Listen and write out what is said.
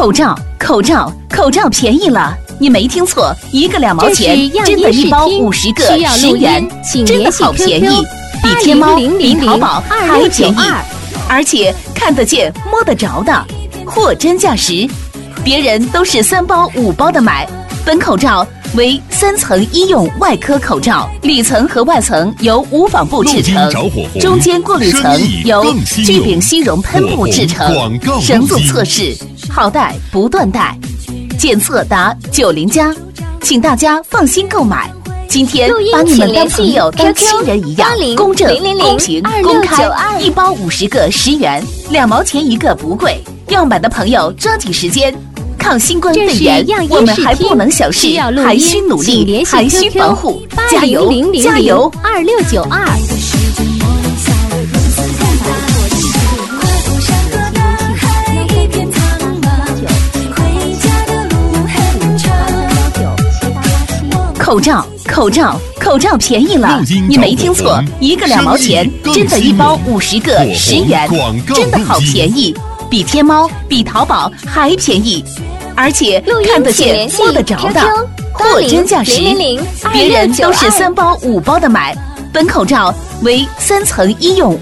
口罩便宜了！你没听错，一个2毛钱，真的1包50个10元，真的好便宜，比天猫、比淘宝还便宜，而且看得见、摸得着的，货真价实。别人都是3包、5包的买，本口罩为3层医用外科口罩，里层和外层由无纺布制成，中间过滤层由聚丙烯溶喷布制成，绳子测试，好戴不断戴，检测达90+，请大家放心购买。今天把你们当朋友、当亲人一样，公正、公平、公开，1包50个10元，2毛钱一个，不贵。要买的朋友抓紧时间。抗新冠肺炎，我们还不能小视，还需努力，还需防护，加油，加油！2692。口罩便宜了！你没听错，一个2毛钱，真的1包50个10元，真的好便宜，比天猫、比淘宝还便宜。而且看得见、摸得着的，货真价实。别人都是3包、5包的买，本口罩为3层医用